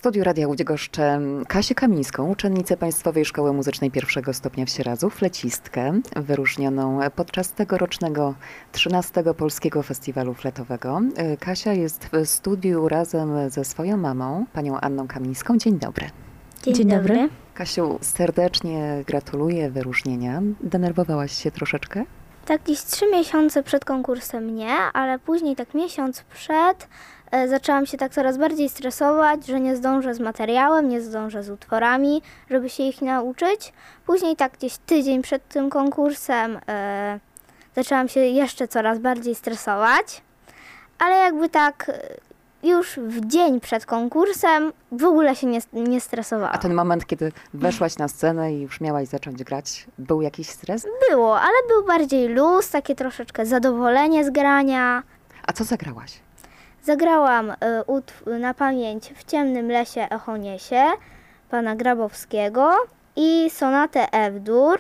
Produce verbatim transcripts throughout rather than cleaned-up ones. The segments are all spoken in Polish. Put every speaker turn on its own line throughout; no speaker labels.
studiu Radia Łódź goszczę Kasię Kamińską, uczennicę Państwowej Szkoły Muzycznej pierwszego stopnia w Sieradzu, flecistkę wyróżnioną podczas tegorocznego trzynastego Polskiego Festiwalu Fletowego. Kasia jest w studiu razem ze swoją mamą, panią Anną Kamińską. Dzień dobry.
Dzień, Dzień dobry. dobry.
Kasiu, serdecznie gratuluję wyróżnienia. Denerwowałaś się troszeczkę?
Tak, gdzieś trzy miesiące przed konkursem nie, ale później tak miesiąc przed e, zaczęłam się tak coraz bardziej stresować, że nie zdążę z materiałem, nie zdążę z utworami, żeby się ich nauczyć. Później tak gdzieś tydzień przed tym konkursem e, zaczęłam się jeszcze coraz bardziej stresować, ale jakby tak e, już w dzień przed konkursem w ogóle się nie, nie stresowałam.
A ten moment, kiedy weszłaś na scenę i już miałaś zacząć grać, był jakiś stres?
Było, ale był bardziej luz, takie troszeczkę zadowolenie z grania.
A co zagrałaś?
Zagrałam y, utw- na pamięć W ciemnym lesie echo niesie pana Grabowskiego i sonatę F-dur,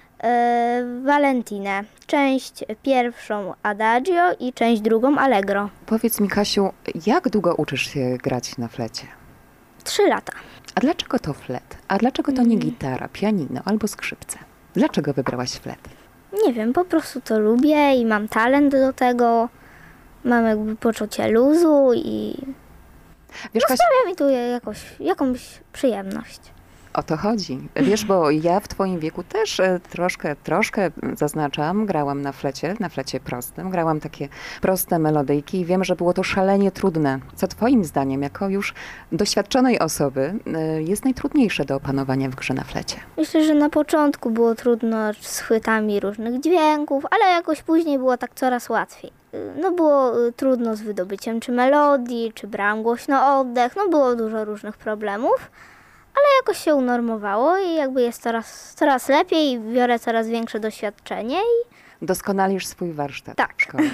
y, Valentinę. Część pierwszą Adagio i część drugą Allegro.
Powiedz mi, Kasiu, jak długo uczysz się grać na flecie?
Trzy lata.
A dlaczego to flet? A dlaczego to nie gitara, pianino albo skrzypce? Dlaczego wybrałaś flet?
Nie wiem, po prostu to lubię i mam talent do tego. Mam jakby poczucie luzu i
Wiesz,
no, sprawia mi tu jakoś, jakąś przyjemność.
O to chodzi. Wiesz, bo ja w twoim wieku też e, troszkę, troszkę zaznaczam, grałam na flecie, na flecie prostym, grałam takie proste melodyjki i wiem, że było to szalenie trudne. Co twoim zdaniem, jako już doświadczonej osoby, e, jest najtrudniejsze do opanowania w grze na flecie?
Myślę, że na początku było trudno z chwytami różnych dźwięków, ale jakoś później było tak coraz łatwiej. No było y, trudno z wydobyciem czy melodii, czy brałam głośno oddech, no było dużo różnych problemów. Ale jakoś się unormowało i jakby jest coraz, coraz lepiej i biorę coraz większe doświadczenie. I...
Doskonalisz swój warsztat
tak.
w szkole.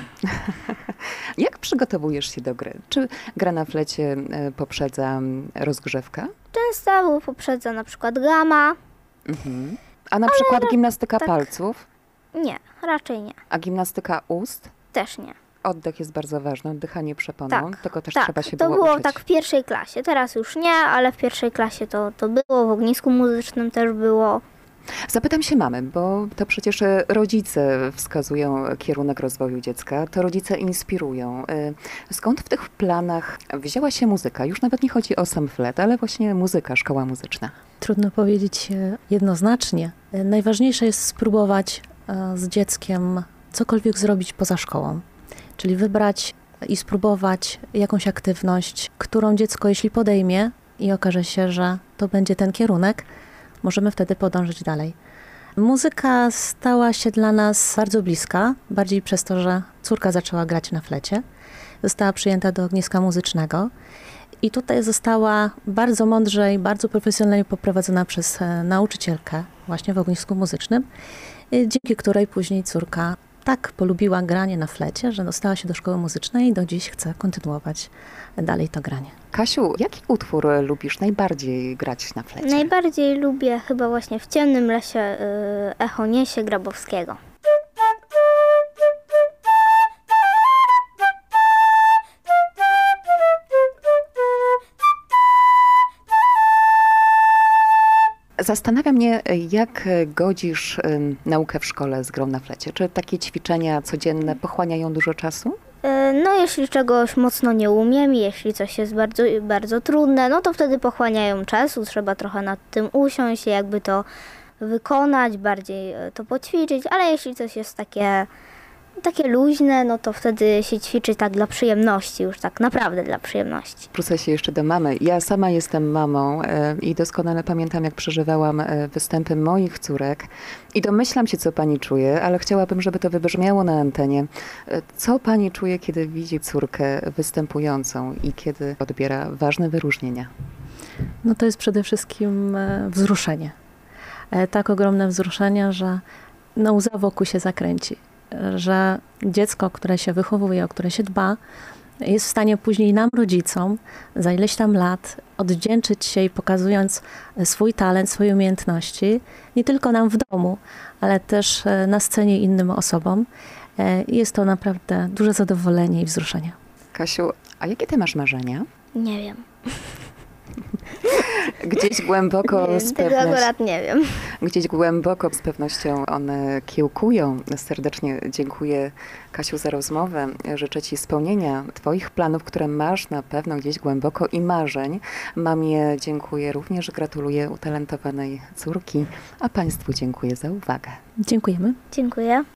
Jak przygotowujesz się do gry? Czy gra na flecie poprzedza rozgrzewkę?
Często poprzedza na przykład gama.
Mhm. A na przykład gimnastyka
tak.
palców?
Nie, raczej nie.
A gimnastyka ust?
Też nie.
Oddech jest bardzo ważny, oddychanie przeponą,
tak,
tego też
tak,
trzeba się
to
było
było
uczyć.
tak w pierwszej klasie, teraz już nie, ale w pierwszej klasie to, to było, w ognisku muzycznym też było.
Zapytam się mamy, bo to przecież rodzice wskazują kierunek rozwoju dziecka, to rodzice inspirują. Skąd w tych planach wzięła się muzyka? Już nawet nie chodzi o sam flet, ale właśnie muzyka, szkoła muzyczna.
Trudno powiedzieć jednoznacznie. Najważniejsze jest spróbować z dzieckiem cokolwiek zrobić poza szkołą. Czyli wybrać i spróbować jakąś aktywność, którą dziecko, jeśli podejmie i okaże się, że to będzie ten kierunek, możemy wtedy podążyć dalej. Muzyka stała się dla nas bardzo bliska, bardziej przez to, że córka zaczęła grać na flecie. Została przyjęta do ogniska muzycznego i tutaj została bardzo mądrze i bardzo profesjonalnie poprowadzona przez nauczycielkę właśnie w ognisku muzycznym, dzięki której później córka tak polubiła granie na flecie, że dostała się do szkoły muzycznej i do dziś chce kontynuować dalej to granie.
Kasiu, jaki utwór lubisz najbardziej grać na flecie?
Najbardziej lubię chyba właśnie W ciemnym lesie y, echo niesie Grabowskiego.
Zastanawia mnie, jak godzisz y, naukę w szkole z grą na flecie? Czy takie ćwiczenia codzienne pochłaniają dużo czasu?
No jeśli czegoś mocno nie umiem, jeśli coś jest bardzo, bardzo trudne, no to wtedy pochłaniają czasu, trzeba trochę nad tym usiąść, jakby to wykonać, bardziej to poćwiczyć, ale jeśli coś jest takie, takie luźne, no to wtedy się ćwiczy tak dla przyjemności, już tak naprawdę dla przyjemności.
Wrócę się jeszcze do mamy. Ja sama jestem mamą e, i doskonale pamiętam, jak przeżywałam e, występy moich córek i domyślam się, co pani czuje, ale chciałabym, żeby to wybrzmiało na antenie. E, co pani czuje, kiedy widzi córkę występującą i kiedy odbiera ważne wyróżnienia?
No to jest przede wszystkim e, wzruszenie. E, tak ogromne wzruszenie, że no, łza wokół się zakręci. Że dziecko, które się wychowuje, o które się dba, jest w stanie później nam, rodzicom, za ileś tam lat odwdzięczyć się i pokazując swój talent, swoje umiejętności, nie tylko nam w domu, ale też na scenie innym osobom. Jest to naprawdę duże zadowolenie i wzruszenie.
Kasiu, a jakie ty masz marzenia?
Nie wiem.
Gdzieś głęboko
Nie,
z
tego
pewnością,
akurat nie wiem.
gdzieś głęboko z pewnością one kiełkują. Serdecznie dziękuję, Kasiu, za rozmowę. Życzę Ci spełnienia Twoich planów, które masz na pewno gdzieś głęboko i marzeń. Mamie dziękuję również, gratuluję utalentowanej córki, a Państwu dziękuję za uwagę.
Dziękujemy.
Dziękuję.